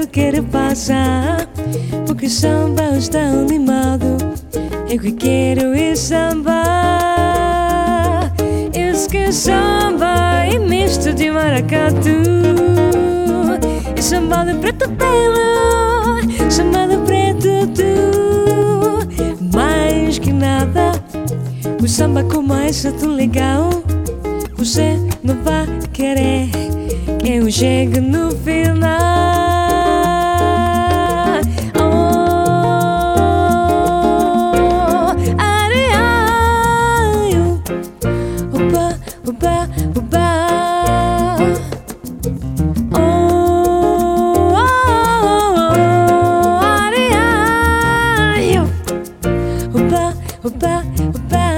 quero passar, porque o samba está animado. Eu que quero é samba. Eu que samba é misto de maracatu e samba de preto pelo, samba de preto tu. Mais que nada, o samba começa tão legal. Você não vai querer que eu chegue no final. Uba, uba. Oh, oh, oh, ariaio. Uba, uba, uba.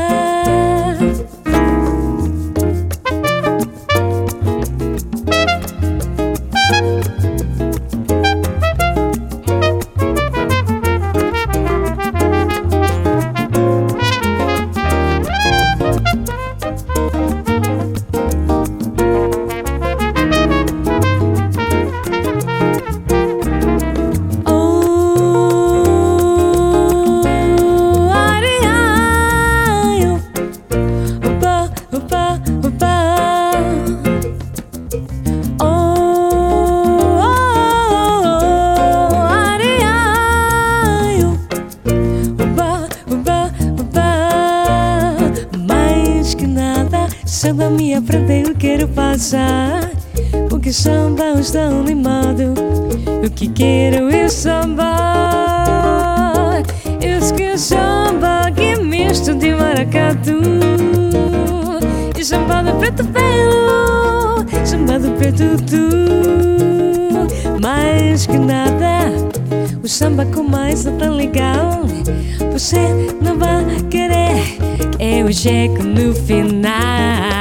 Samba minha frente eu quero passar, porque samba está animado. O que quero é samba. Eu que samba que é misto de maracatu e samba de preto pelo, samba de preto tu. Mais que nada, o samba começa tão legal. Você não vai querer que eu chegue no final.